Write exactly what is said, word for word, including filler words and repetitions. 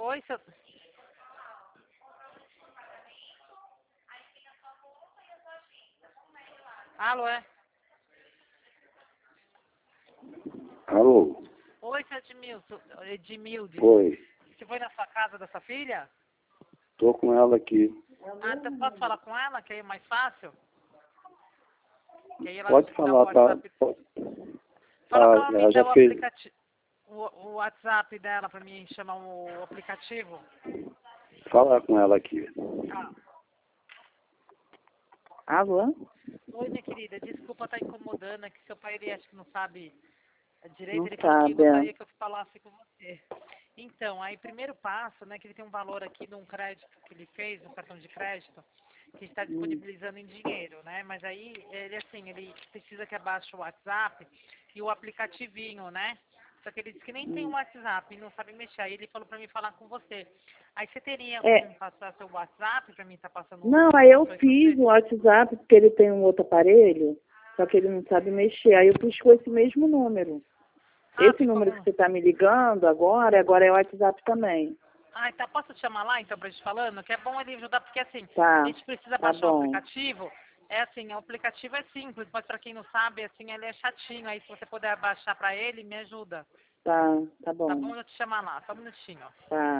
Oi, seu... Alô, é? Alô? Oi, seu Edmilson, Edmilde. Oi. Você foi na sua casa da sua filha? Tô com ela aqui. Ah, então posso falar com ela, que aí é mais fácil? Que aí ela Pode dá o falar, tá? WhatsApp. Pode. Fala pra Ah, ela me ela dar já o fez. aplicativo. O, o WhatsApp dela pra mim chamar o aplicativo. Falar com ela aqui. Ah. Alô? Oi, minha querida, desculpa estar incomodando, é que seu pai ele acho que não sabe direito, Não ele falou que sabe, gostaria é. que eu falasse com você. Então, aí primeiro passo, né, que ele tem um valor aqui de um crédito que ele fez, um cartão de crédito, que está Hum. disponibilizando em dinheiro, né? Mas aí ele assim, ele precisa que abaixe o WhatsApp e o aplicativinho, né? Só que ele disse que nem tem um Hum. WhatsApp e não sabe mexer. Aí ele falou pra mim falar com você. Aí você teria É, como passar seu WhatsApp pra mim estar passando não, as aí eu informações pra fiz você? o WhatsApp porque ele tem um outro aparelho, só que ele não sabe mexer. Aí eu fiz com esse mesmo número. Ah, Esse ficou número que no... você está me ligando agora, agora é o WhatsApp também. Ah, então posso te chamar lá então pra gente falando? Que é bom ele ajudar, porque assim, a Tá, gente precisa tá baixar o bom. aplicativo. É assim, o aplicativo é simples, mas pra quem não sabe, assim, ele é chatinho. Aí se você puder baixar pra ele, me ajuda. Tá, tá Tá bom. bom eu te chamar lá, só um minutinho. Tá.